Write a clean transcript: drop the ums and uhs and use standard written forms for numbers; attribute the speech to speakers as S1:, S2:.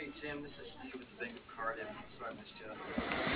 S1: Hey Tim, this is Steve with the Bank of Cardiff. Sorry I missed you.